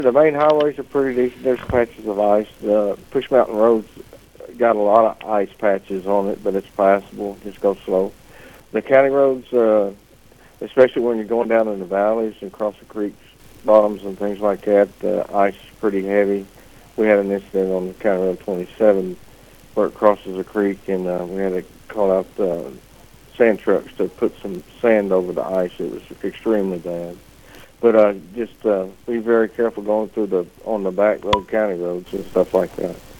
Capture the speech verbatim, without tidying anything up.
The main highways are pretty decent. There's patches of ice. The Push Mountain Road's got a lot of ice patches on it, but it's passable. Just go slow. The county roads, uh, especially when you're going down in the valleys and across the creeks, bottoms and things like that, the ice is pretty heavy. We had an incident on County Road twenty-seven where it crosses a creek, and uh, we had to call out uh, sand trucks to put some sand over the ice. It was extremely bad. But uh, just uh, be very careful going through the on the back road county roads and stuff like that.